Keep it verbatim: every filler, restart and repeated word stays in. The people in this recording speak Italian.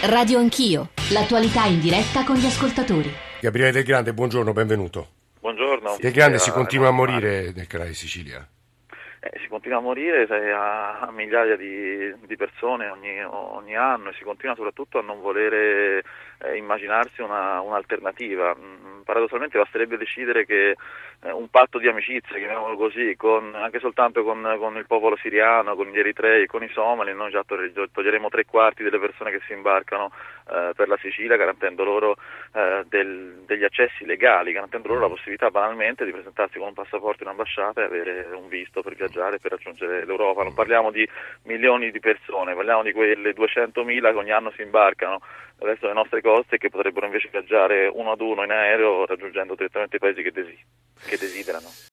Radio Anch'io, l'attualità in diretta con gli ascoltatori. Gabriele Del Grande, buongiorno, benvenuto. Buongiorno. Del Grande, si Eh, continua a no, morire nel canale di Sicilia? Eh, si continua a morire a, a migliaia di, di persone ogni, ogni anno, e si continua soprattutto a non volere eh, immaginarsi una, un'alternativa. Mm, paradossalmente basterebbe decidere che eh, un patto di amicizia, chiamiamolo così, con, anche soltanto con, con il popolo siriano, con gli eritrei, con i somali, noi già toglieremo tre quarti delle persone che si imbarcano eh, per la Sicilia, garantendo loro eh, del, degli accessi legali, garantendo loro la possibilità banalmente di presentarsi con un passaporto in ambasciata e avere un visto per viaggiare, per raggiungere l'Europa. Non parliamo di milioni di persone, parliamo di quelle duecentomila che ogni anno si imbarcano verso le nostre coste e che potrebbero invece viaggiare uno ad uno in aereo raggiungendo direttamente i paesi che, desi- che desiderano.